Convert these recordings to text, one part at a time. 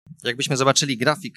Jakbyśmy zobaczyli grafik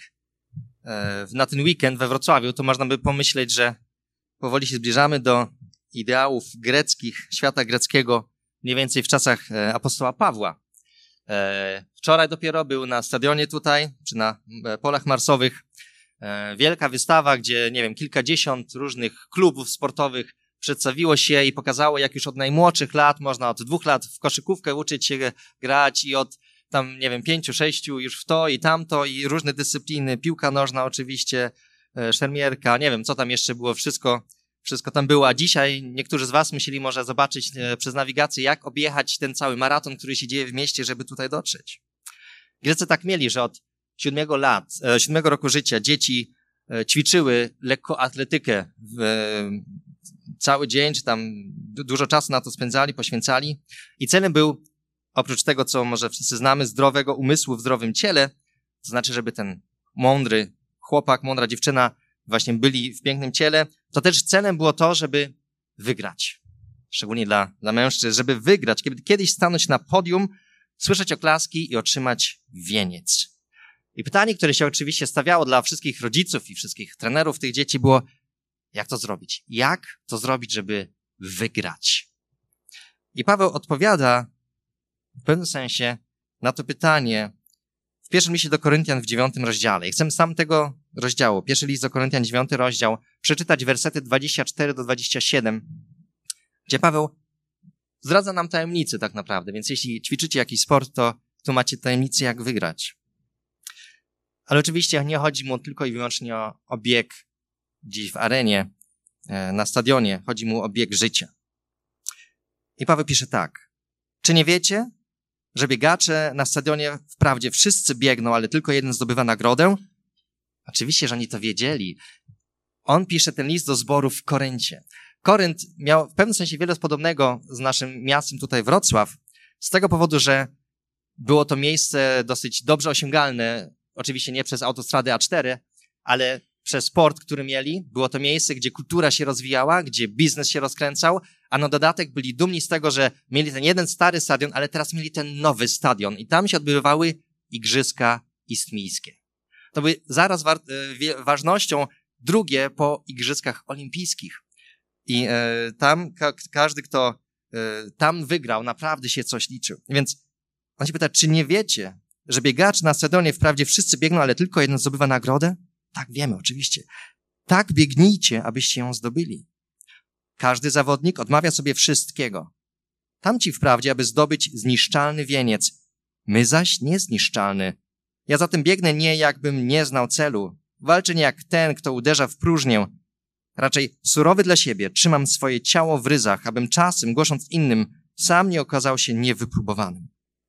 na ten weekend we Wrocławiu, to można by pomyśleć, że powoli się zbliżamy do ideałów greckich, świata greckiego, mniej więcej w czasach apostoła Pawła. Wczoraj dopiero był na stadionie tutaj, czy na polach marsowych, wielka wystawa, gdzie, nie wiem, kilkadziesiąt różnych klubów sportowych przedstawiło się i pokazało, jak już od najmłodszych lat, można od 2 lat w koszykówkę uczyć się grać i od tam, nie wiem, 5, 6 już w to i tamto i różne dyscypliny, piłka nożna oczywiście, szermierka, nie wiem, co tam jeszcze było, wszystko tam było, a dzisiaj niektórzy z was musieli może zobaczyć przez nawigację, jak objechać ten cały maraton, który się dzieje w mieście, żeby tutaj dotrzeć. Grecy tak mieli, że od 7 roku życia dzieci ćwiczyły lekkoatletykę cały dzień, czy tam dużo czasu na to spędzali, poświęcali i celem był, oprócz tego, co może wszyscy znamy, zdrowego umysłu w zdrowym ciele, to znaczy, żeby ten mądry chłopak, mądra dziewczyna właśnie byli w pięknym ciele, to też celem było to, żeby wygrać. Szczególnie dla mężczyzn, żeby wygrać, kiedyś stanąć na podium, słyszeć oklaski i otrzymać wieniec. I pytanie, które się oczywiście stawiało dla wszystkich rodziców i wszystkich trenerów tych dzieci było, jak to zrobić? Jak to zrobić, żeby wygrać? I Paweł odpowiada w pewnym sensie na to pytanie w pierwszym liście do Koryntian w 9 rozdziale. I chcę z tamtego rozdziału, pierwszy list do Koryntian, 9 rozdział, przeczytać wersety 24 do 27, gdzie Paweł zdradza nam tajemnicę tak naprawdę. Więc jeśli ćwiczycie jakiś sport, to macie tajemnicę, jak wygrać. Ale oczywiście nie chodzi mu tylko i wyłącznie o bieg gdzieś w arenie, na stadionie. Chodzi mu o bieg życia. I Paweł pisze tak. Czy nie wiecie, że biegacze na stadionie wprawdzie wszyscy biegną, ale tylko jeden zdobywa nagrodę? Oczywiście, że oni to wiedzieli. On pisze ten list do zboru w Koryncie. Korynt miał w pewnym sensie wiele podobnego z naszym miastem tutaj Wrocław, z tego powodu, że było to miejsce dosyć dobrze osiągalne, oczywiście nie przez autostradę A4, ale przez port, który mieli. Było to miejsce, gdzie kultura się rozwijała, gdzie biznes się rozkręcał, a na dodatek byli dumni z tego, że mieli ten jeden stary stadion, ale teraz mieli ten nowy stadion i tam się odbywały igrzyska istmińskie. To były zaraz ważnością drugie po igrzyskach olimpijskich. I tam każdy, kto tam wygrał, naprawdę się coś liczył. Więc on się pyta, czy nie wiecie, że biegacze na stadionie wprawdzie wszyscy biegną, ale tylko jeden zdobywa nagrodę? Tak, wiemy, oczywiście. Tak biegnijcie, abyście ją zdobyli. Każdy zawodnik odmawia sobie wszystkiego. Tamci wprawdzie, aby zdobyć zniszczalny wieniec. My zaś niezniszczalny. Ja zatem biegnę nie, jakbym nie znał celu. Walczę nie jak ten, kto uderza w próżnię. Raczej surowy dla siebie, trzymam swoje ciało w ryzach, abym czasem, głosząc innym, sam nie okazał się niewypróbowanym.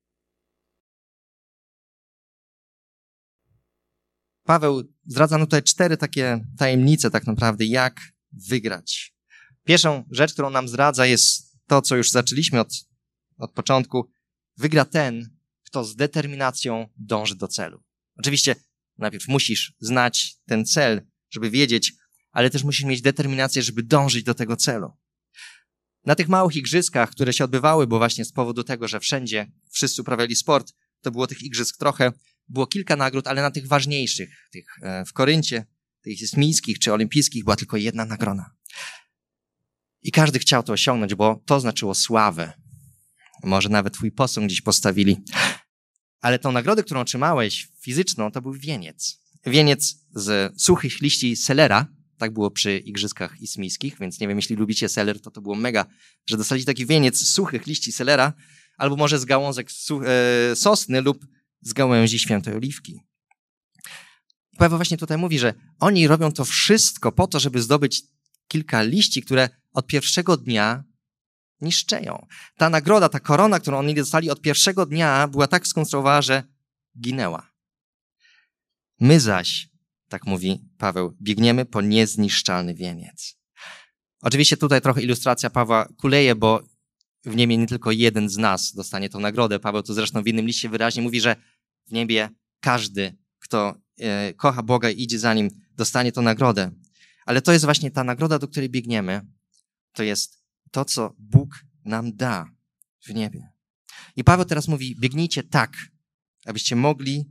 Paweł zdradza nam tutaj 4 takie tajemnice tak naprawdę, jak wygrać. Pierwszą rzecz, którą nam zdradza, jest to, co już zaczęliśmy od początku. Wygra ten, kto z determinacją dąży do celu. Oczywiście najpierw musisz znać ten cel, żeby wiedzieć, ale też musisz mieć determinację, żeby dążyć do tego celu. Na tych małych igrzyskach, które się odbywały, bo właśnie z powodu tego, że wszyscy uprawiali sport, to było tych igrzysk trochę, było kilka nagród, ale na tych ważniejszych, tych w Koryncie, tych istmińskich czy olimpijskich, była tylko jedna nagroda. I każdy chciał to osiągnąć, bo to znaczyło sławę. Może nawet twój posąg gdzieś postawili. Ale tą nagrodę, którą otrzymałeś fizyczną, to był wieniec. Wieniec z suchych liści selera. Tak było przy igrzyskach istmińskich, więc nie wiem, jeśli lubicie seler, to było mega, że dostaliście taki wieniec z suchych liści selera, albo może z gałązek sosny lub z gałęzi świętej oliwki. Paweł właśnie tutaj mówi, że oni robią to wszystko po to, żeby zdobyć kilka liści, które od pierwszego dnia niszczeją. Ta nagroda, ta korona, którą oni dostali od pierwszego dnia, była tak skonstruowana, że ginęła. My zaś, tak mówi Paweł, biegniemy po niezniszczalny wieniec. Oczywiście tutaj trochę ilustracja Pawła kuleje, bo w niebie nie tylko jeden z nas dostanie tą nagrodę. Paweł tu zresztą w innym liście wyraźnie mówi, że w niebie każdy, kto kocha Boga i idzie za Nim, dostanie tą nagrodę. Ale to jest właśnie ta nagroda, do której biegniemy. To jest to, co Bóg nam da w niebie. I Paweł teraz mówi, biegnijcie tak, abyście mogli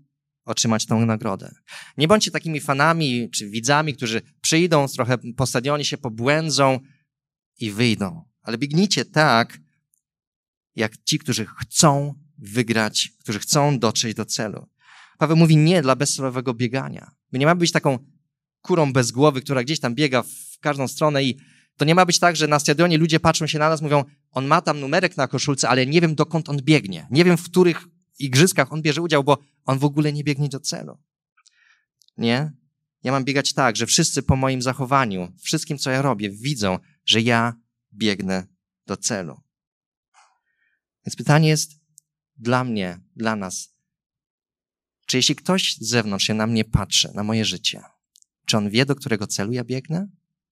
otrzymać tę nagrodę. Nie bądźcie takimi fanami czy widzami, którzy przyjdą, trochę po stadionie się pobłędzą i wyjdą. Ale biegnijcie tak, jak ci, którzy chcą wygrać, którzy chcą dotrzeć do celu. Paweł mówi nie dla bezcelowego biegania. My nie mamy być taką kurą bez głowy, która gdzieś tam biega w każdą stronę i to nie ma być tak, że na stadionie ludzie patrzą się na nas, mówią, on ma tam numerek na koszulce, ale nie wiem, dokąd on biegnie. Nie wiem, w których igrzyskach on bierze udział, bo on w ogóle nie biegnie do celu. Nie? Ja mam biegać tak, że wszyscy po moim zachowaniu, wszystkim, co ja robię, widzą, że ja biegnę do celu. Więc pytanie jest dla mnie, dla nas, czy jeśli ktoś z zewnątrz się na mnie patrzy, na moje życie, czy on wie, do którego celu ja biegnę?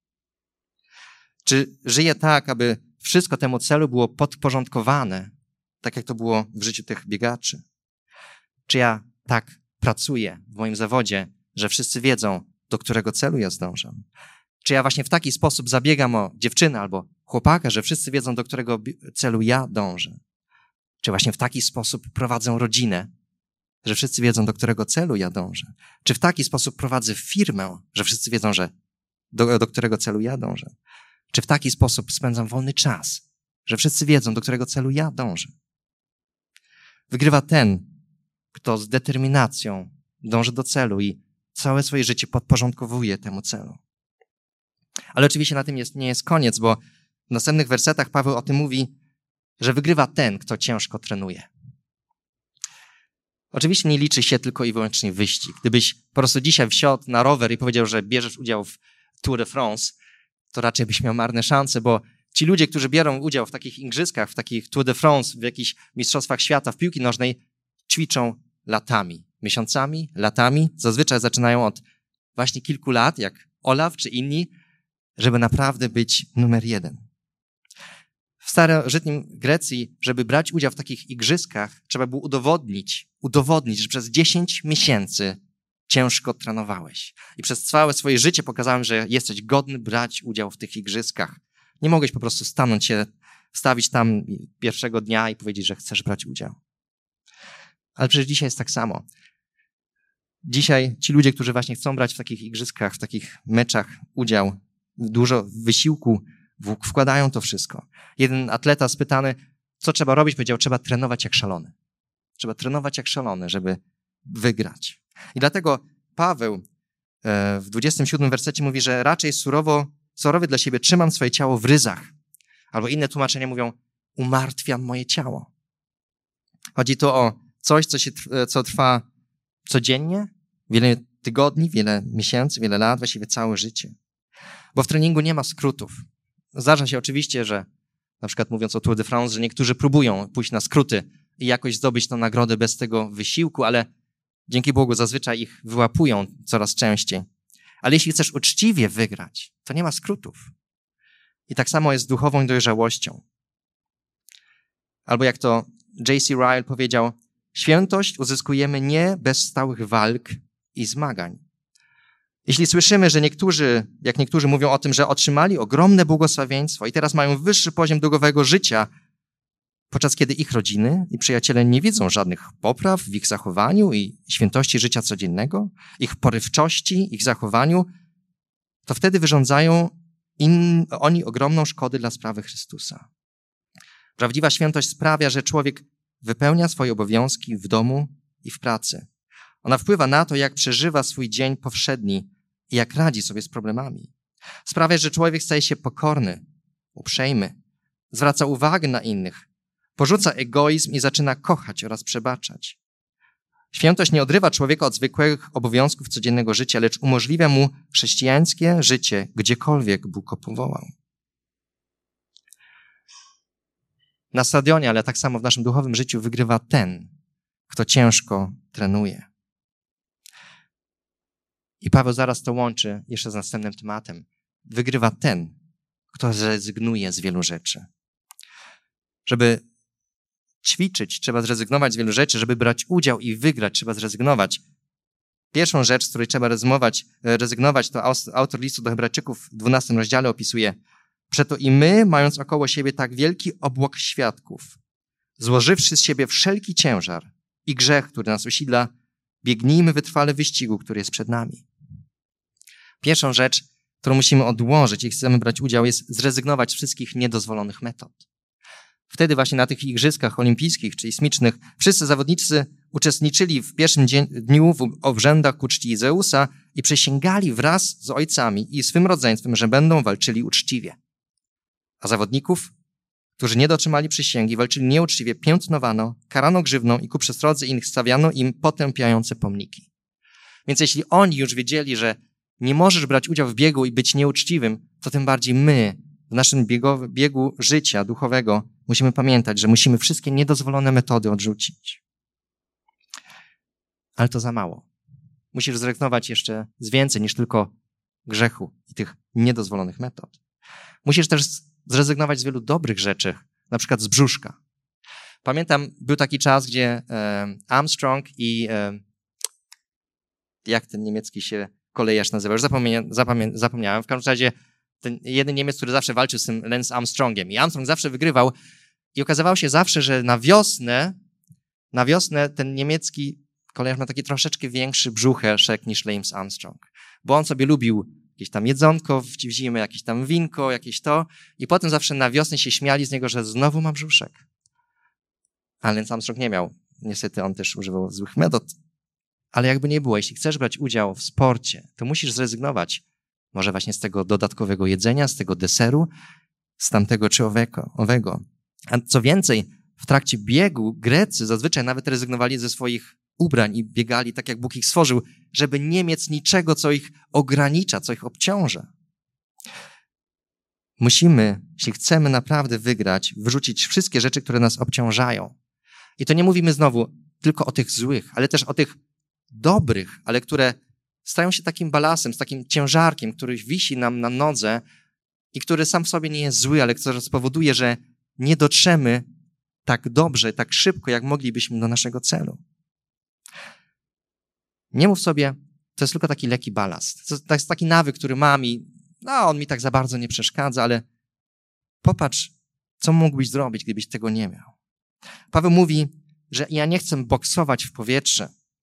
Czy żyję tak, aby wszystko temu celu było podporządkowane, tak jak to było w życiu tych biegaczy? Czy ja tak pracuję w moim zawodzie, że wszyscy wiedzą, do którego celu ja zdążę? Czy ja właśnie w taki sposób zabiegam o dziewczynę albo chłopaka, że wszyscy wiedzą, do którego celu ja dążę? Czy właśnie w taki sposób prowadzę rodzinę, że wszyscy wiedzą, do którego celu ja dążę? Czy w taki sposób prowadzę firmę, że wszyscy wiedzą, że do którego celu ja dążę? Czy w taki sposób spędzam wolny czas, że wszyscy wiedzą, do którego celu ja dążę? Wygrywa ten, kto z determinacją dąży do celu i całe swoje życie podporządkowuje temu celu. Ale oczywiście na tym nie jest koniec, bo w następnych wersetach Paweł o tym mówi, że wygrywa ten, kto ciężko trenuje. Oczywiście nie liczy się tylko i wyłącznie wyścig. Gdybyś po prostu dzisiaj wsiadł na rower i powiedział, że bierzesz udział w Tour de France, to raczej byś miał marne szanse, bo ci ludzie, którzy biorą udział w takich igrzyskach, w takich Tour de France, w jakichś mistrzostwach świata w piłki nożnej, ćwiczą latami, miesiącami, latami. Zazwyczaj zaczynają od właśnie kilku lat, jak Olaf czy inni, żeby naprawdę być numer 1. W starożytnej Grecji, żeby brać udział w takich igrzyskach, trzeba było udowodnić, że przez 10 miesięcy ciężko trenowałeś. I przez całe swoje życie pokazałem, że jesteś godny brać udział w tych igrzyskach. Nie mogłeś po prostu wstawić tam pierwszego dnia i powiedzieć, że chcesz brać udział. Ale przecież dzisiaj jest tak samo. Dzisiaj ci ludzie, którzy właśnie chcą brać w takich igrzyskach, w takich meczach udział, dużo wysiłku wkładają to wszystko. Jeden atleta spytany, co trzeba robić, powiedział, trzeba trenować jak szalony. Trzeba trenować jak szalony, żeby wygrać. I dlatego Paweł w 27 wersecie mówi, że raczej surowy dla siebie trzymam swoje ciało w ryzach. Albo inne tłumaczenia mówią, umartwiam moje ciało. Chodzi tu o coś, co trwa codziennie, wiele tygodni, wiele miesięcy, wiele lat, właściwie całe życie. Bo w treningu nie ma skrótów. Zdarza się oczywiście, że na przykład mówiąc o Tour de France, że niektórzy próbują pójść na skróty i jakoś zdobyć tę nagrodę bez tego wysiłku, ale dzięki Bogu zazwyczaj ich wyłapują coraz częściej. Ale jeśli chcesz uczciwie wygrać, to nie ma skrótów. I tak samo jest z duchową dojrzałością. Albo jak to J.C. Ryle powiedział, świętość uzyskujemy nie bez stałych walk i zmagań. Jeśli słyszymy, że niektórzy mówią o tym, że otrzymali ogromne błogosławieństwo i teraz mają wyższy poziom duchowego życia, podczas kiedy ich rodziny i przyjaciele nie widzą żadnych popraw w ich zachowaniu i świętości życia codziennego, ich porywczości, ich zachowaniu, to wtedy wyrządzają oni ogromną szkodę dla sprawy Chrystusa. Prawdziwa świętość sprawia, że człowiek wypełnia swoje obowiązki w domu i w pracy. Ona wpływa na to, jak przeżywa swój dzień powszedni i jak radzi sobie z problemami. Sprawia, że człowiek staje się pokorny, uprzejmy, zwraca uwagę na innych, porzuca egoizm i zaczyna kochać oraz przebaczać. Świętość nie odrywa człowieka od zwykłych obowiązków codziennego życia, lecz umożliwia mu chrześcijańskie życie, gdziekolwiek Bóg go powołał. Na stadionie, ale tak samo w naszym duchowym życiu wygrywa ten, kto ciężko trenuje. I Paweł zaraz to łączy jeszcze z następnym tematem. Wygrywa ten, kto zrezygnuje z wielu rzeczy. Żeby ćwiczyć, trzeba zrezygnować z wielu rzeczy. Żeby brać udział i wygrać, trzeba zrezygnować. Pierwszą rzecz, z której trzeba rezygnować, to autor listu do Hebrajczyków w 12 rozdziale opisuje. Przeto i my, mając około siebie tak wielki obłok świadków, złożywszy z siebie wszelki ciężar i grzech, który nas usidla, Biegnijmy wytrwale w wyścigu, który jest przed nami. Pierwszą rzecz, którą musimy odłożyć i chcemy brać udział, jest zrezygnować z wszystkich niedozwolonych metod. Wtedy właśnie na tych igrzyskach olimpijskich czy ismicznych wszyscy zawodnicy uczestniczyli w pierwszym dniu w obrzędach ku czci Zeusa i przysięgali wraz z ojcami i swym rodzeństwem, że będą walczyli uczciwie. A zawodników, którzy nie dotrzymali przysięgi, walczyli nieuczciwie, piętnowano, karano grzywną i ku przestrodze innych stawiano im potępiające pomniki. Więc jeśli oni już wiedzieli, że nie możesz brać udziału w biegu i być nieuczciwym, to tym bardziej my w naszym biegu życia duchowego musimy pamiętać, że musimy wszystkie niedozwolone metody odrzucić. Ale to za mało. Musisz zrezygnować jeszcze z więcej niż tylko grzechu i tych niedozwolonych metod. Musisz też zrezygnować z wielu dobrych rzeczy, na przykład z brzuszka. Pamiętam, był taki czas, gdzie Armstrong i jak ten niemiecki się kolejarz nazywał, już zapomniałem. W każdym razie ten jeden Niemiec, który zawsze walczył z tym Lance Armstrongiem. I Armstrong zawsze wygrywał i okazywało się zawsze, że na wiosnę ten niemiecki kolejarz ma taki troszeczkę większy brzucheszek niż Lance Armstrong. Bo on sobie lubił jakieś tam jedzonko w zimę, jakieś tam winko, jakieś to. I potem zawsze na wiosnę się śmiali z niego, że znowu ma brzuszek. Ale Lance Armstrong nie miał. Niestety on też używał złych metod. Ale jakby nie było, jeśli chcesz brać udział w sporcie, to musisz zrezygnować może właśnie z tego dodatkowego jedzenia, z tego deseru, z tamtego czy owego. A co więcej, w trakcie biegu Grecy zazwyczaj nawet rezygnowali ze swoich ubrań i biegali tak, jak Bóg ich stworzył, żeby nie mieć niczego, co ich ogranicza, co ich obciąża. Musimy, jeśli chcemy naprawdę wygrać, wyrzucić wszystkie rzeczy, które nas obciążają. I to nie mówimy znowu tylko o tych złych, ale też o tych dobrych, ale które stają się takim balasem, z takim ciężarkiem, który wisi nam na nodze i który sam w sobie nie jest zły, ale który spowoduje, że nie dotrzemy tak dobrze, tak szybko, jak moglibyśmy do naszego celu. Nie mów sobie, to jest tylko taki lekki balast. To jest taki nawyk, który mam i on mi tak za bardzo nie przeszkadza, ale popatrz, co mógłbyś zrobić, gdybyś tego nie miał. Paweł mówi, że ja nie chcę boksować w powietrze.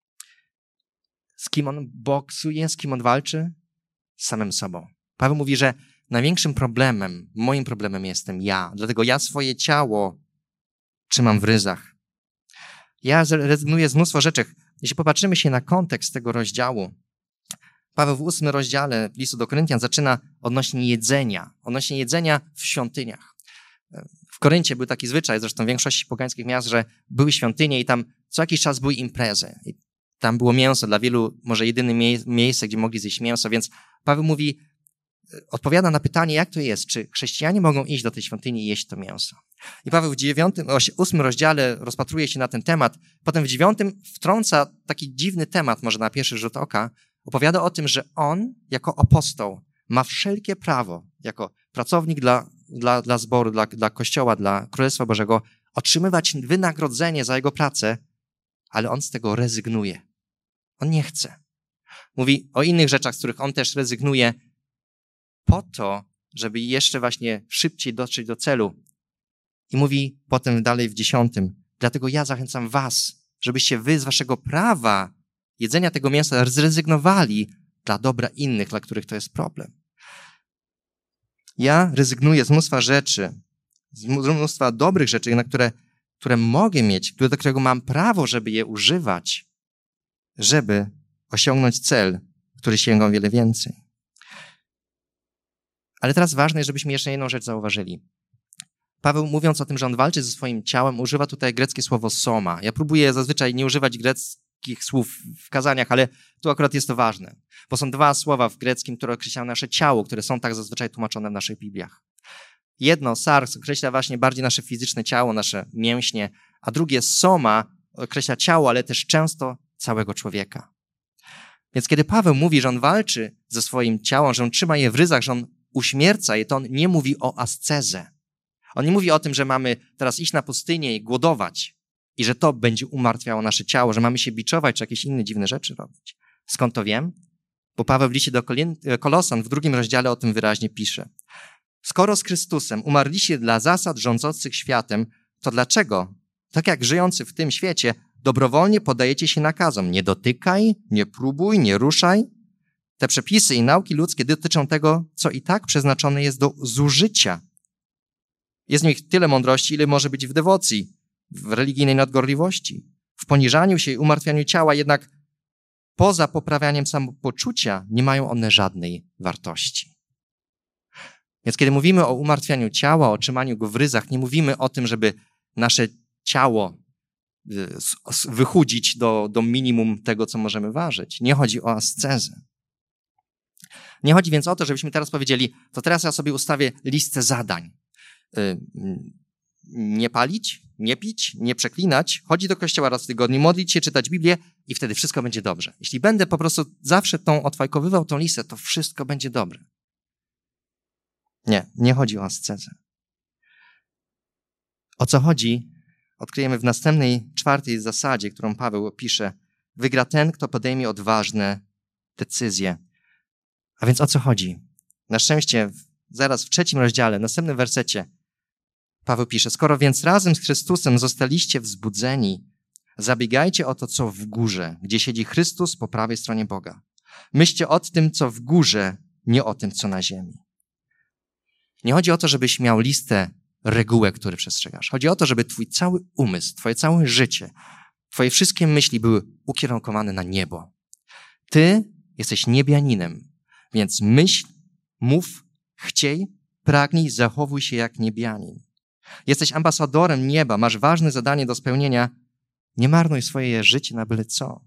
Z kim on boksuje, z kim on walczy? Z samym sobą. Paweł mówi, że największym problemem, moim problemem jestem ja. Dlatego ja swoje ciało trzymam w ryzach. Ja rezygnuję z mnóstwa rzeczy. Jeśli popatrzymy się na kontekst tego rozdziału, Paweł w 8 rozdziale listu do Koryntian zaczyna odnośnie jedzenia w świątyniach. W Koryncie był taki zwyczaj, zresztą w większości pogańskich miast, że były świątynie i tam co jakiś czas były imprezy. I tam było mięso, dla wielu może jedyne miejsce, gdzie mogli zjeść mięso, więc Paweł mówi, odpowiada na pytanie, jak to jest, czy chrześcijanie mogą iść do tej świątyni i jeść to mięso. I Paweł w 8 rozdziale rozpatruje się na ten temat, potem w 9 wtrąca taki dziwny temat, może na pierwszy rzut oka, opowiada o tym, że on jako apostoł ma wszelkie prawo, jako pracownik dla zboru, dla Kościoła, dla Królestwa Bożego, otrzymywać wynagrodzenie za jego pracę, ale on z tego rezygnuje. On nie chce. Mówi o innych rzeczach, z których on też rezygnuje po to, żeby jeszcze właśnie szybciej dotrzeć do celu. I mówi potem dalej w 10. Dlatego ja zachęcam was, żebyście wy z waszego prawa jedzenia tego mięsa zrezygnowali dla dobra innych, dla których to jest problem. Ja rezygnuję z mnóstwa rzeczy, z mnóstwa dobrych rzeczy, na które mogę mieć, do którego mam prawo, żeby je używać, żeby osiągnąć cel, który sięga o wiele więcej. Ale teraz ważne jest, żebyśmy jeszcze jedną rzecz zauważyli. Paweł, mówiąc o tym, że on walczy ze swoim ciałem, używa tutaj greckie słowo soma. Ja próbuję zazwyczaj nie używać greckich słów w kazaniach, ale tu akurat jest to ważne, bo są dwa słowa w greckim, które określają nasze ciało, które są tak zazwyczaj tłumaczone w naszych Bibliach. Jedno, sars, określa właśnie bardziej nasze fizyczne ciało, nasze mięśnie, a drugie, soma, określa ciało, ale też często całego człowieka. Więc kiedy Paweł mówi, że on walczy ze swoim ciałem, że on trzyma je w ryzach, że on uśmierca je, to on nie mówi o ascezę. On nie mówi o tym, że mamy teraz iść na pustynię i głodować i że to będzie umartwiało nasze ciało, że mamy się biczować czy jakieś inne dziwne rzeczy robić. Skąd to wiem? Bo Paweł w liście do Kolosan w 2 rozdziale o tym wyraźnie pisze. Skoro z Chrystusem umarliście dla zasad rządzących światem, to dlaczego, tak jak żyjący w tym świecie, Dobrowolnie poddajecie się nakazom. Nie dotykaj, nie próbuj, nie ruszaj. Te przepisy i nauki ludzkie dotyczą tego, co i tak przeznaczone jest do zużycia. Jest w nich tyle mądrości, ile może być w dewocji, w religijnej nadgorliwości, w poniżaniu się i umartwianiu ciała, jednak poza poprawianiem samopoczucia nie mają one żadnej wartości. Więc kiedy mówimy o umartwianiu ciała, o trzymaniu go w ryzach, nie mówimy o tym, żeby nasze ciało wychudzić do minimum tego, co możemy ważyć. Nie chodzi o ascezę. Nie chodzi więc o to, żebyśmy teraz powiedzieli, to teraz ja sobie ustawię listę zadań. Nie palić, nie pić, nie przeklinać, chodzić do kościoła raz w tygodniu, modlić się, czytać Biblię i wtedy wszystko będzie dobrze. Jeśli będę po prostu zawsze odfajkowywał tą listę, to wszystko będzie dobre. Nie chodzi o ascezę. O co chodzi, odkryjemy w następnej, 4. zasadzie, którą Paweł opisze. Wygra ten, kto podejmie odważne decyzje. A więc o co chodzi? Na szczęście zaraz w 3. rozdziale, w następnym wersecie Paweł pisze, skoro więc razem z Chrystusem zostaliście wzbudzeni, zabiegajcie o to, co w górze, gdzie siedzi Chrystus po prawej stronie Boga. Myślcie o tym, co w górze, nie o tym, co na ziemi. Nie chodzi o to, żebyś miał listę regułek, które przestrzegasz. Chodzi o to, żeby twój cały umysł, twoje całe życie, twoje wszystkie myśli były ukierunkowane na niebo. Ty jesteś niebianinem, więc myśl, mów, chciej, pragnij, zachowuj się jak niebianin. Jesteś ambasadorem nieba, masz ważne zadanie do spełnienia. Nie marnuj swoje życie na byle co.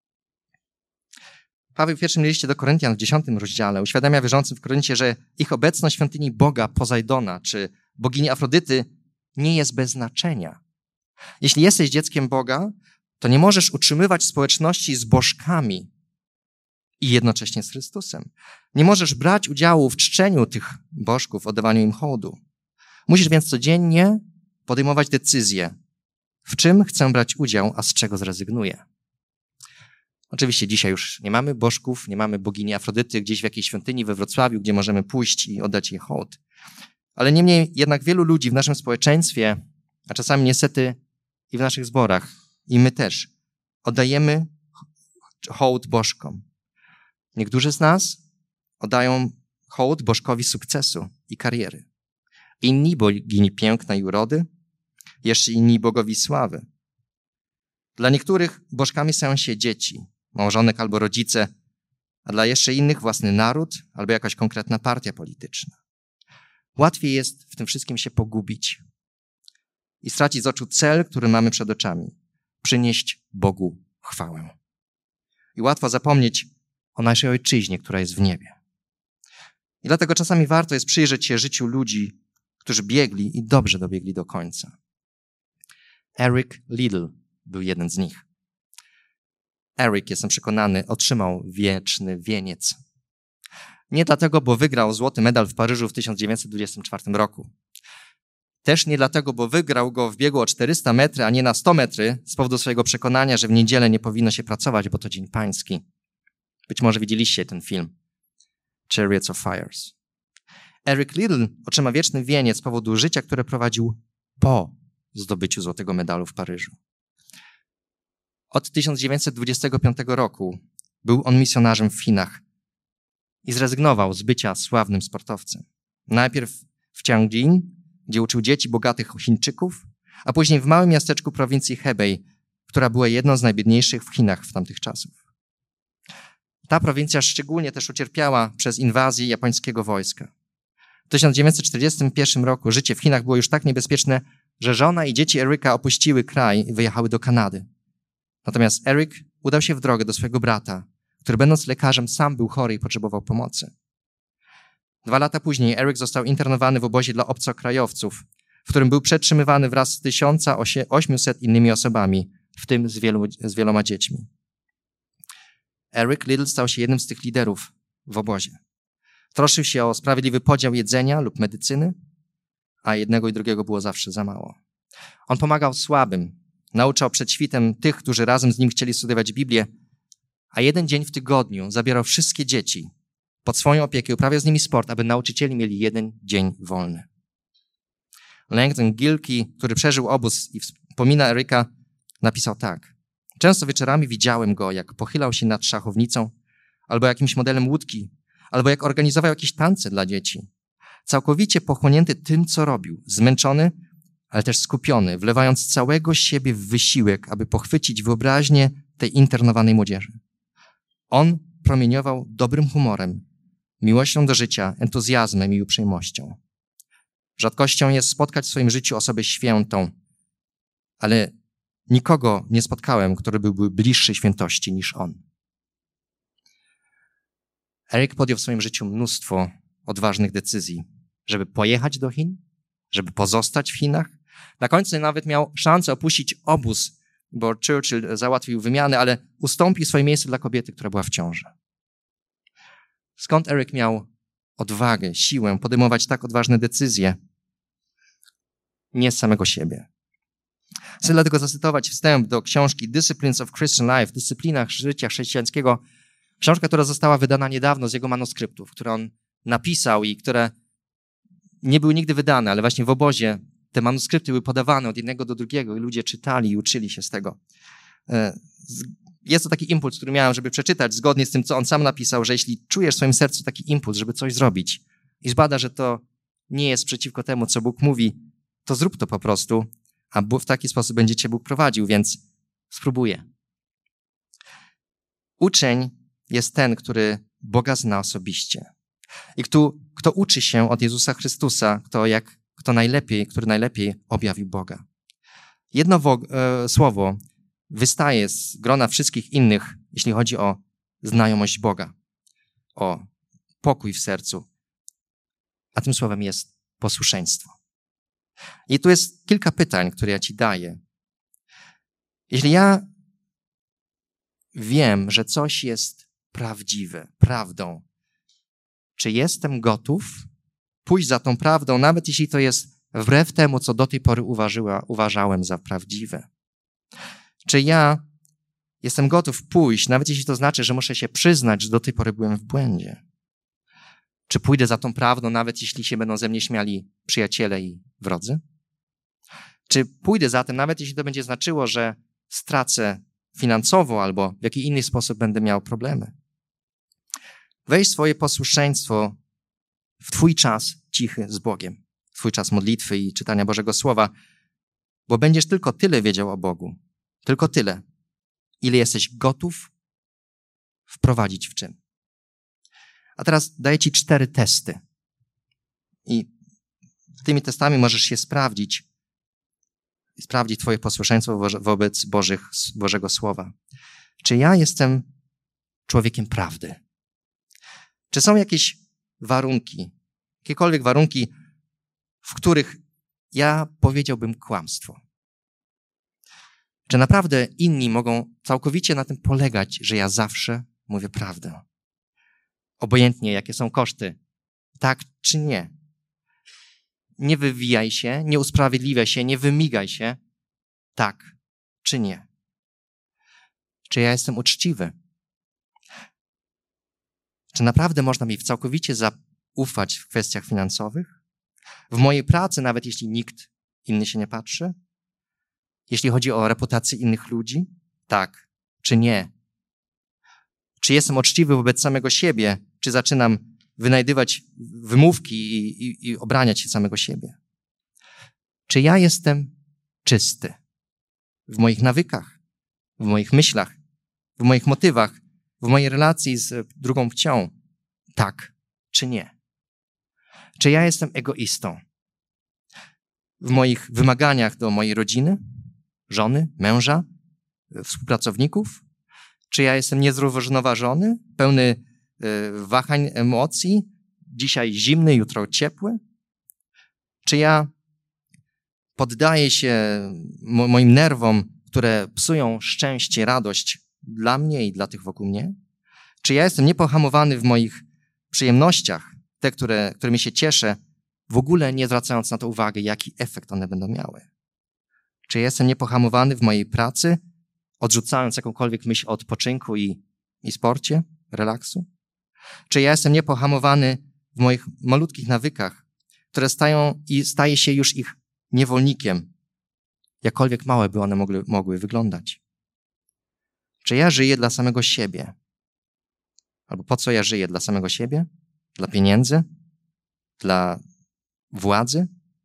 Paweł w 1. liście do Koryntian w 10. rozdziale uświadamia wierzącym w Koryncie, że ich obecność w świątyni Boga Pozajdona czy bogini Afrodyty nie jest bez znaczenia. Jeśli jesteś dzieckiem Boga, to nie możesz utrzymywać społeczności z bożkami i jednocześnie z Chrystusem. Nie możesz brać udziału w czczeniu tych bożków, oddawaniu im hołdu. Musisz więc codziennie podejmować decyzję, w czym chcę brać udział, a z czego zrezygnuję. Oczywiście dzisiaj już nie mamy bożków, nie mamy bogini Afrodyty gdzieś w jakiejś świątyni we Wrocławiu, gdzie możemy pójść i oddać jej hołd. Ale niemniej jednak wielu ludzi w naszym społeczeństwie, a czasami niestety i w naszych zborach, i my też, oddajemy hołd bożkom. Niektórzy z nas oddają hołd bożkowi sukcesu i kariery. Inni bogini piękna i urody, jeszcze inni bogowi sławy. Dla niektórych bożkami stają się dzieci, małżonek albo rodzice, a dla jeszcze innych własny naród albo jakaś konkretna partia polityczna. Łatwiej jest w tym wszystkim się pogubić i stracić z oczu cel, który mamy przed oczami. Przynieść Bogu chwałę. I łatwo zapomnieć o naszej ojczyźnie, która jest w niebie. I dlatego czasami warto jest przyjrzeć się życiu ludzi, którzy biegli i dobrze dobiegli do końca. Eric Liddell był jeden z nich. Eric, jestem przekonany, otrzymał wieczny wieniec. Nie dlatego, bo wygrał złoty medal w Paryżu w 1924 roku. Też nie dlatego, bo wygrał go w biegu o 400 metry, a nie na 100 metry, z powodu swojego przekonania, że w niedzielę nie powinno się pracować, bo to dzień pański. Być może widzieliście ten film. Chariots of Fires. Eric Liddell otrzyma wieczny wieniec z powodu życia, które prowadził po zdobyciu złotego medalu w Paryżu. Od 1925 roku był on misjonarzem w Chinach i zrezygnował z bycia sławnym sportowcem. Najpierw w Tianjin, gdzie uczył dzieci bogatych Chińczyków, a później w małym miasteczku prowincji Hebei, która była jedną z najbiedniejszych w Chinach w tamtych czasów. Ta prowincja szczególnie też ucierpiała przez inwazję japońskiego wojska. W 1941 roku życie w Chinach było już tak niebezpieczne, że żona i dzieci Eryka opuściły kraj i wyjechały do Kanady. Natomiast Eric udał się w drogę do swojego brata, który będąc lekarzem sam był chory i potrzebował pomocy. 2 lata później Eric został internowany w obozie dla obcokrajowców, w którym był przetrzymywany wraz z 1800 innymi osobami, w tym z wieloma dziećmi. Eric Liddell stał się jednym z tych liderów w obozie. Troszczył się o sprawiedliwy podział jedzenia lub medycyny, a jednego i drugiego było zawsze za mało. On pomagał słabym, nauczał przed świtem tych, którzy razem z nim chcieli studiować Biblię, a jeden dzień w tygodniu zabierał wszystkie dzieci pod swoją opiekę i uprawiał z nimi sport, aby nauczycieli mieli jeden dzień wolny. Langdon Gilkey, który przeżył obóz i wspomina Eryka, napisał tak. Często wieczorami widziałem go, jak pochylał się nad szachownicą, albo jakimś modelem łódki, albo jak organizował jakieś tańce dla dzieci. Całkowicie pochłonięty tym, co robił, zmęczony, ale też skupiony, wlewając całego siebie w wysiłek, aby pochwycić wyobraźnię tej internowanej młodzieży. On promieniował dobrym humorem, miłością do życia, entuzjazmem i uprzejmością. Rzadkością jest spotkać w swoim życiu osobę świętą, ale nikogo nie spotkałem, który byłby bliższy świętości niż on. Eric podjął w swoim życiu mnóstwo odważnych decyzji, żeby pojechać do Chin, żeby pozostać w Chinach. Na końcu nawet miał szansę opuścić obóz, bo Churchill załatwił wymianę, ale ustąpił swoje miejsce dla kobiety, która była w ciąży. Skąd Eric miał odwagę, siłę podejmować tak odważne decyzje? Nie z samego siebie. Chcę dlatego zacytować wstęp do książki Disciplines of Christian Life, Dyscyplinach życia chrześcijańskiego. Książka, która została wydana niedawno z jego manuskryptów, które on napisał i które nie były nigdy wydane, ale właśnie w obozie te manuskrypty były podawane od jednego do drugiego i ludzie czytali i uczyli się z tego. Jest to taki impuls, który miałem, żeby przeczytać zgodnie z tym, co on sam napisał, że jeśli czujesz w swoim sercu taki impuls, żeby coś zrobić i zbada, że to nie jest przeciwko temu, co Bóg mówi, to zrób to po prostu, a w taki sposób będzie cię Bóg prowadził, więc spróbuję. Uczeń jest ten, który Boga zna osobiście. I kto uczy się od Jezusa Chrystusa, który najlepiej objawił Boga. Jedno słowo wystaje z grona wszystkich innych, jeśli chodzi o znajomość Boga, o pokój w sercu. A tym słowem jest posłuszeństwo. I tu jest kilka pytań, które ja ci daję. Jeśli ja wiem, że coś jest prawdziwe, prawdą, czy jestem gotów pójść za tą prawdą, nawet jeśli to jest wbrew temu, co do tej pory uważałem za prawdziwe? Czy ja jestem gotów pójść, nawet jeśli to znaczy, że muszę się przyznać, że do tej pory byłem w błędzie? Czy pójdę za tą prawdą, nawet jeśli się będą ze mnie śmiali przyjaciele i wrodzy? Czy pójdę za tym, nawet jeśli to będzie znaczyło, że stracę finansowo albo w jaki inny sposób będę miał problemy? Weź swoje posłuszeństwo w twój czas cichy z Bogiem, w twój czas modlitwy i czytania Bożego Słowa, bo będziesz tylko tyle wiedział o Bogu, tylko tyle, ile jesteś gotów wprowadzić w czyn. A teraz daję ci 4 testy i tymi testami możesz się sprawdzić twoje posłuszeństwo wobec Bożego Słowa. Czy ja jestem człowiekiem prawdy? Czy są jakieś warunki, jakiekolwiek warunki, w których ja powiedziałbym kłamstwo? Czy naprawdę inni mogą całkowicie na tym polegać, że ja zawsze mówię prawdę? Obojętnie, jakie są koszty. Tak czy nie? Nie wywijaj się, nie usprawiedliwiaj się, nie wymigaj się. Tak czy nie? Czy ja jestem uczciwy? Czy naprawdę można mi całkowicie zaufać w kwestiach finansowych? W mojej pracy, nawet jeśli nikt inny się nie patrzy? Jeśli chodzi o reputację innych ludzi? Tak czy nie? Czy jestem uczciwy wobec samego siebie? Czy zaczynam wynajdywać wymówki i obraniać się samego siebie? Czy ja jestem czysty w moich nawykach, w moich myślach, w moich motywach, w mojej relacji z drugą płcią? Tak czy nie? Czy ja jestem egoistą w moich wymaganiach do mojej rodziny, żony, męża, współpracowników? Czy ja jestem niezrównoważony, pełny wahań emocji, dzisiaj zimny, jutro ciepły? Czy ja poddaję się moim nerwom, które psują szczęście, radość dla mnie i dla tych wokół mnie? Czy ja jestem niepohamowany w moich przyjemnościach, te, którymi się cieszę, w ogóle nie zwracając na to uwagi, jaki efekt one będą miały? Czy ja jestem niepohamowany w mojej pracy, odrzucając jakąkolwiek myśl o odpoczynku i sporcie, relaksu? Czy ja jestem niepohamowany w moich malutkich nawykach, które staję się już ich niewolnikiem, jakkolwiek małe by one mogły wyglądać? Czy ja żyję dla samego siebie? Albo po co ja żyję? Dla samego siebie? Dla pieniędzy? Dla władzy?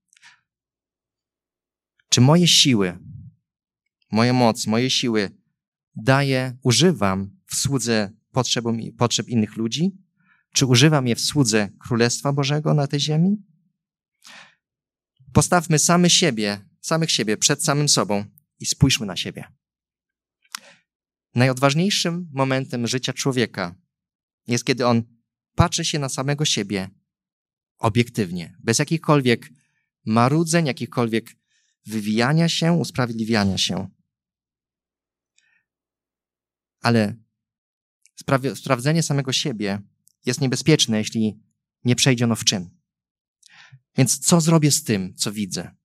Czy moje siły, moja moc, moje siły używam w słudze potrzeb innych ludzi? Czy używam je w słudze Królestwa Bożego na tej ziemi? Postawmy samych siebie przed samym sobą i spójrzmy na siebie. Najodważniejszym momentem życia człowieka jest, kiedy on patrzy się na samego siebie obiektywnie, bez jakichkolwiek marudzeń, jakichkolwiek wywijania się, usprawiedliwiania się. Ale sprawdzenie samego siebie jest niebezpieczne, jeśli nie przejdzie ono w czyn. Więc co zrobię z tym, co widzę?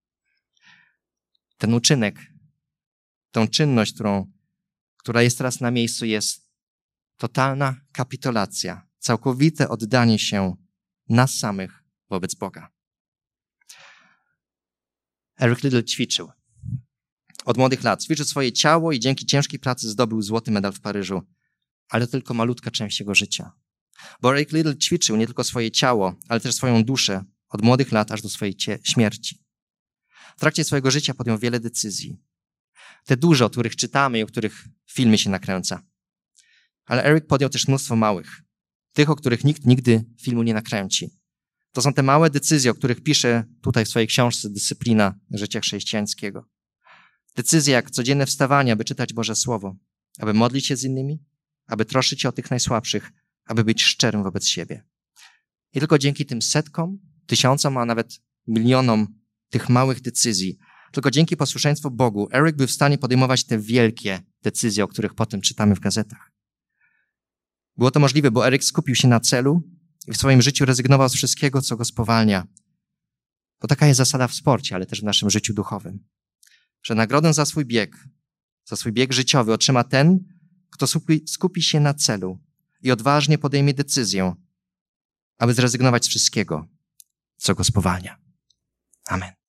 Ten uczynek, tą czynność, która jest teraz na miejscu, jest totalna kapitulacja, całkowite oddanie się nas samych wobec Boga. Eric Liddell ćwiczył. Od młodych lat ćwiczył swoje ciało i dzięki ciężkiej pracy zdobył złoty medal w Paryżu, ale to tylko malutka część jego życia. Bo Eric Liddell ćwiczył nie tylko swoje ciało, ale też swoją duszę od młodych lat aż do swojej śmierci. W trakcie swojego życia podjął wiele decyzji. Te duże, o których czytamy i o których filmy się nakręca. Ale Eric podjął też mnóstwo małych. Tych, o których nikt nigdy filmu nie nakręci. To są te małe decyzje, o których pisze tutaj w swojej książce Dyscyplina życia chrześcijańskiego. Decyzje jak codzienne wstawanie, aby czytać Boże Słowo, aby modlić się z innymi, aby troszczyć się o tych najsłabszych, aby być szczerym wobec siebie. I tylko dzięki tym setkom, tysiącom, a nawet milionom tych małych decyzji, tylko dzięki posłuszeństwu Bogu, Eric był w stanie podejmować te wielkie decyzje, o których potem czytamy w gazetach. Było to możliwe, bo Eric skupił się na celu i w swoim życiu rezygnował z wszystkiego, co go spowalnia. Bo taka jest zasada w sporcie, ale też w naszym życiu duchowym. Że nagrodę za swój bieg życiowy otrzyma ten, kto skupi się na celu i odważnie podejmie decyzję, aby zrezygnować z wszystkiego, co go spowalnia. Amen.